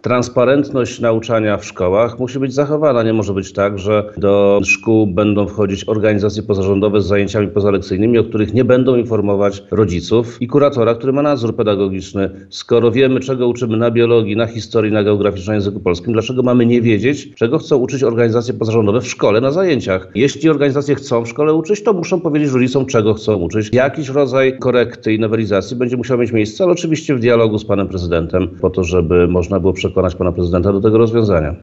transparentność nauczania w szkołach musi być zachowana. Nie może być tak, że do szkół będą wchodzić organizacje pozarządowe z zajęciami pozalekcyjnymi, o których nie będą informować rodziców i kuratora, który ma nadzór pedagogiczny. Skoro wiemy, czego uczymy na biologii, na historii, na geografii, na języku polskim, dlaczego mamy nie wiedzieć, czego chcą uczyć organizacje pozarządowe w szkole na zajęciach? Jeśli organizacje chcą w szkole uczyć, to muszą powiedzieć rodzicom, czego chcą uczyć. Jakiś rodzaj korekty i nowelizacji będzie musiał mieć miejsce, ale oczywiście w dialogu z panem prezydentem, po to, żeby można było przekonać pana prezydenta do tego rozwiązania.